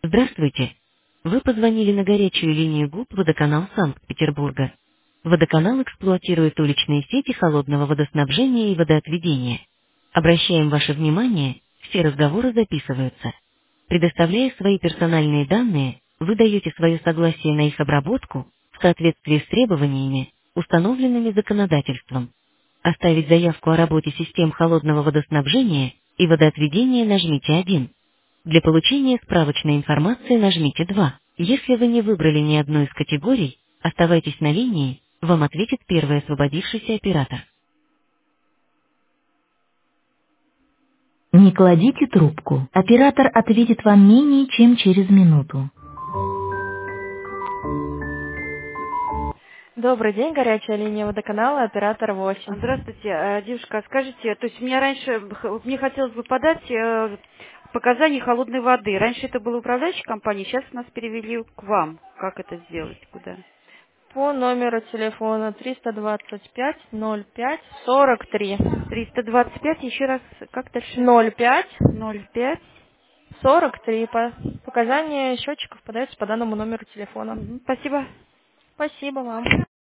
Здравствуйте. Вы позвонили на горячую линию ГУП «Водоканал Санкт-Петербурга». Водоканал эксплуатирует уличные сети холодного водоснабжения и водоотведения. Обращаем ваше внимание, все разговоры записываются. Предоставляя свои персональные данные, вы даете свое согласие на их обработку в соответствии с требованиями, установленными законодательством. Оставить заявку о работе систем холодного водоснабжения и водоотведения нажмите 1. Для получения справочной информации нажмите 2. Если вы не выбрали ни одну из категорий, оставайтесь на линии, вам ответит первый освободившийся оператор. Не кладите трубку. Оператор ответит вам менее чем через минуту. Добрый день, горячая линия водоканала, оператор 8. Здравствуйте, девушка, скажите, то есть мне раньше, мне хотелось бы подать показания холодной воды. Раньше это было управляющей компанией, сейчас нас перевели к вам. Как это сделать? Куда? По номеру телефона 325-05-43. 325, еще раз, как дальше? 05 05. 43. Показания счетчиков подаются по данному номеру телефона. Спасибо. Спасибо вам.